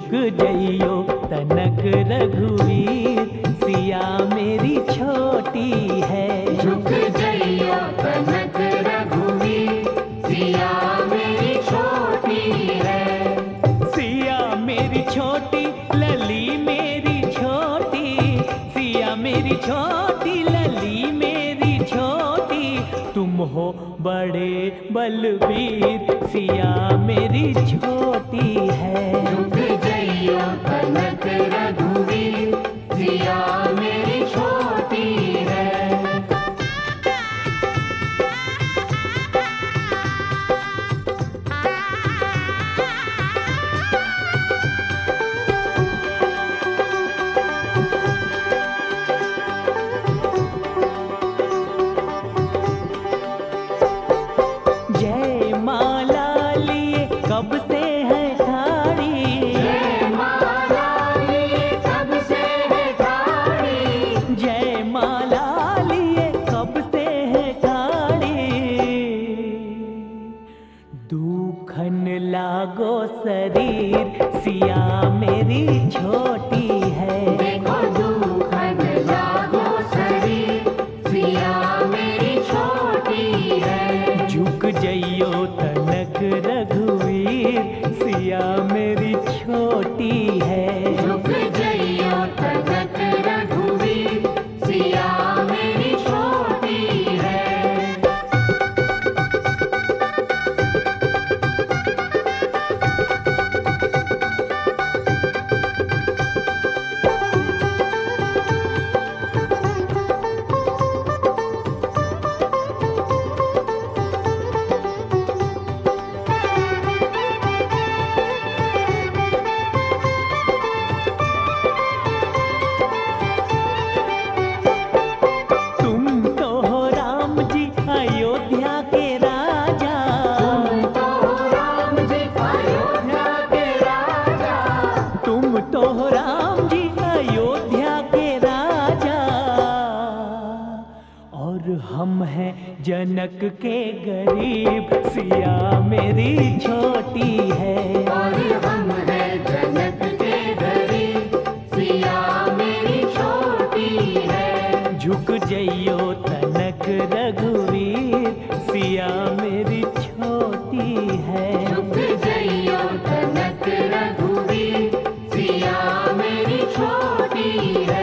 झुक जइयो तनक रघुवीर, सिया मेरी छोटी है। झुक जइयो तनक रघुवीर, सिया मेरी छोटी है। सिया मेरी छोटी, लली मेरी छोटी, सिया मेरी छोटी, लली मेरी छोटी, तुम हो बड़े बलवीर, सिया मेरी छोटी है। झुक जइयो तनक रघुवीर, सिया मेरी छोटी है। जय माला लिए कब से है ठाड़ी, जय माला लिए कब से है ठाड़ी, जय माला लिए कब से है ठाड़ी। दुखन लागो शरीर, सिया मेरी छोटी है। देखो दुखन लागो शरीर, सिया मेरी छोटी है। झुक जइयो तनक रघुवीर, सिया मेरी छोटी है। झुक जइयो तनक रघुवीर, सिया मेरी छोटी है। तुम तो हो राम जी अयोध्या के राजा, तुम तो राम जी अयोध्या के राजा, तुम तो हो राम जी अयोध्या के राजा, और हम हैं जनक के गरीब, सिया मेरी छोटी है। और हम हैं जनक के गरीब, सिया मेरी छोटी है। झुक जइयो तनक रघुवीर, सिया मेरी छोटी है। झुक जइयो तनक रघुवीर, सिया मेरी छोटी है।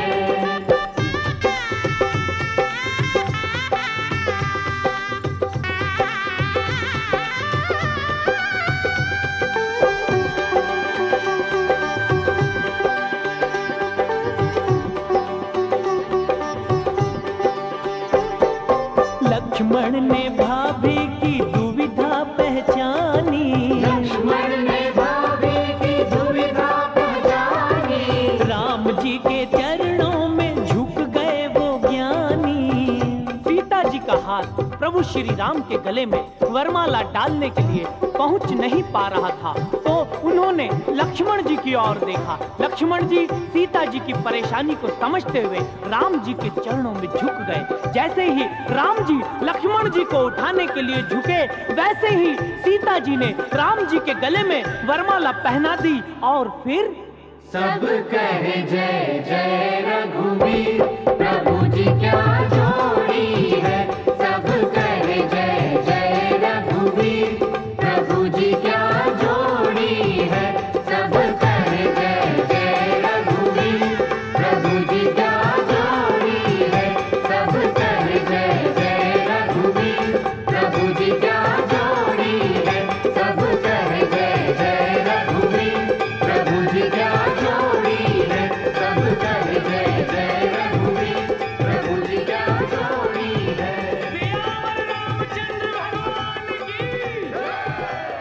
लक्ष्मण ने भाभी की दुविधा पहचानी, लक्ष्मण ने भाभी की दुविधा पहचानी, राम जी के चरणों में झुक गए वो ज्ञानी। सीता जी का हाथ प्रभु श्री राम के गले में वरमाला डालने के लिए पहुंच नहीं पा रहा था, तो उन्होंने लक्ष्मण जी की ओर देखा। लक्ष्मण जी सीता जी की परेशानी को समझते हुए राम जी के चरणों में झुक गए। जैसे ही राम जी लक्ष्मण जी को उठाने के लिए झुके, वैसे ही सीता जी ने राम जी के गले में वरमाला पहना दी, और फिर सब कहे जय जय रघुवीर, प्रभु जी क्या जोड़ी है। सब कहे जय जय रघुवीर, प्रभु जी क्या जोड़ी है। सब कहे जय जय रघुवीर, प्रभु जी क्या जोड़ी है। सब कहे जय जय रघुवीर, प्रभु जी क्या जोड़ी है। सब कहे जय जय रघुवीर, प्रभु जी क्या जोड़ी है। सब कहे जय जय रघुवीर, प्रभु जी क्या जोड़ी है। रामचंद्र भगवान की